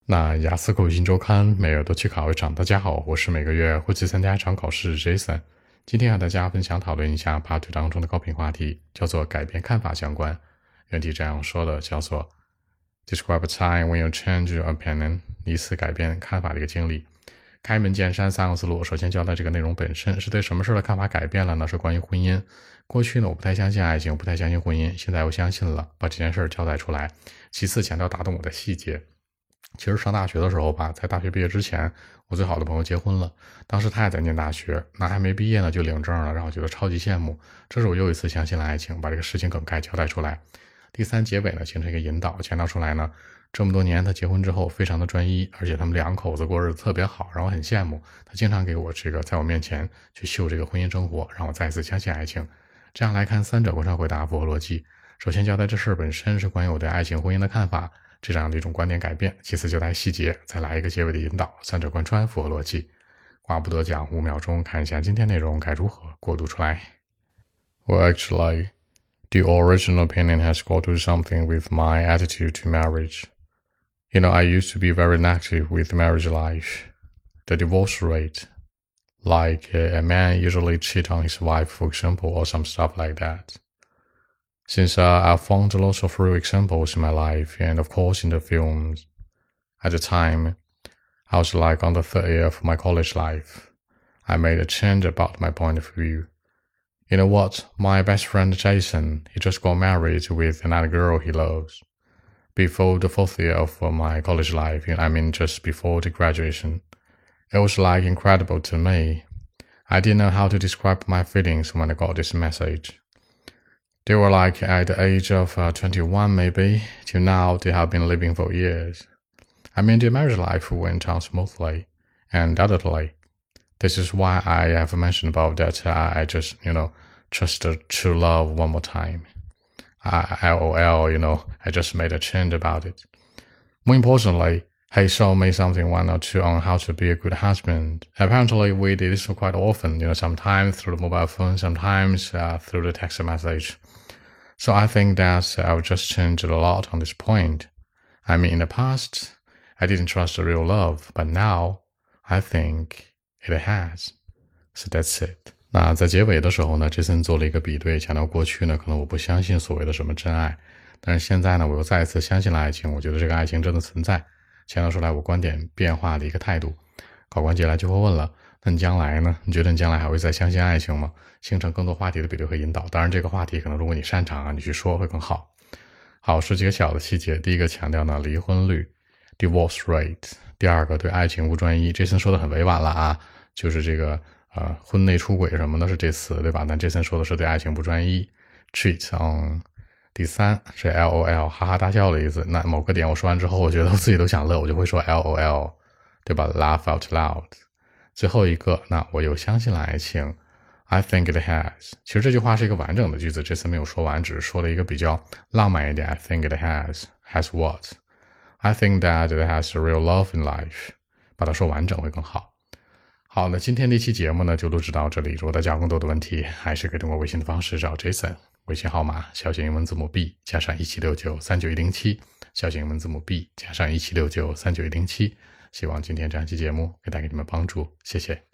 那雅思口语新周刊每月都去考一场。大家好，我是每个月会去参加一场考试 Jason。今天和大家分享讨论一下 Part 2当中的高频话题，叫做改变看法相关。原题这样说的，叫做 Describe a time when you change your opinion， 一次改变看法的一个经历。开门见山3个思路，首先交代这个内容本身是对什么事的看法改变了呢？是关于婚姻。过去呢，我不太相信爱情，不太相信婚姻，现在我相信了，把这件事交代出来。其次强调打动我的细节。其实上大学的时候吧，在大学毕业之前，我最好的朋友结婚了，当时他也在念大学，那还没毕业呢就领证了，让我觉得超级羡慕。这是我又一次相信了爱情，把这个事情梗概交代出来。第三，结尾呢形成一个引导，强调出来呢，这么多年他结婚之后非常的专一，而且他们两口子过日子特别好，让我很羡慕。他经常给我在我面前去秀这个婚姻生活，让我再一次相信爱情。这样来看，三者贯穿回答符合逻辑。首先交代这事本身是关于我对爱情婚姻的看法，这样的一种观点改变。其次交代细节，再来一个结尾的引导，三者贯穿符合逻辑。话不多讲，5秒钟看一下今天内容该如何过渡出来。Well, actually, the original opinion has got to do something with my attitude to marriage. I used to be very negative with marriage life. The divorce rate, like a man usually cheat on his wife, for example, or some stuff like that. Since I found lots of real examples in my life, and of course in the films. At the time, I was like on the third year of my college life. I made a change about my point of view. You know what? My best friend Jason, he just got married with another girl he loves. Before the fourth year of my college life, I mean just before the graduation. It was like incredible to me. I didn't know how to describe my feelings when I got this message. They were like at the age of 21 maybe, till now they have been living for years. I mean their marriage life went on smoothly, undoubtedly. This is why I have mentioned about that I just, trust true love one more time. LOL, I just made a change about it. More importantly, he showed me something one or two on how to be a good husband. Apparently, we did this quite often, sometimes through the mobile phone, sometimes through the text message. So I think that I've just changed a lot on this point. I mean, in the past, I didn't trust real love, but now, I think it has. So that's it. 那在结尾的时候呢，Jason 做了一个比对，强调过去呢，可能我不相信所谓的什么真爱，但是现在呢，我又再一次相信了爱情，我觉得这个爱情真的存在，强调出来我观点变化的一个态度。考官接下来就会问了，那你将来呢？你觉得你将来还会再相信爱情吗？形成更多话题的比对和引导。当然这个话题可能如果你擅长你去说会更好。好，是几个小的细节。第一个强调呢，离婚率 divorce rate。第二个对爱情不专一。Jason 说的很委婉了啊，就是这个婚内出轨什么的是这词，对吧？但 Jason 说的是对爱情不专一 cheat on。第三是 LOL 哈哈大笑的意思。那某个点我说完之后，我觉得我自己都想乐，我就会说 LOL， 对吧？ Laugh out loud。最后一个，那我又相信了爱情 I think it has。 其实这句话是一个完整的句子，这次没有说完，只是说了一个比较浪漫一点。 I think it has what？ I think that it has real love in life。 把它说完整会更好。好，那今天这期节目呢就录制到这里。如果大家有更多的问题，还是可以通过微信的方式找 Jason， 微信号码小写英文字母 B 加上176939107，小写英文字母 B 加上176939107。希望今天这样一期节目可以带给你们帮助，谢谢。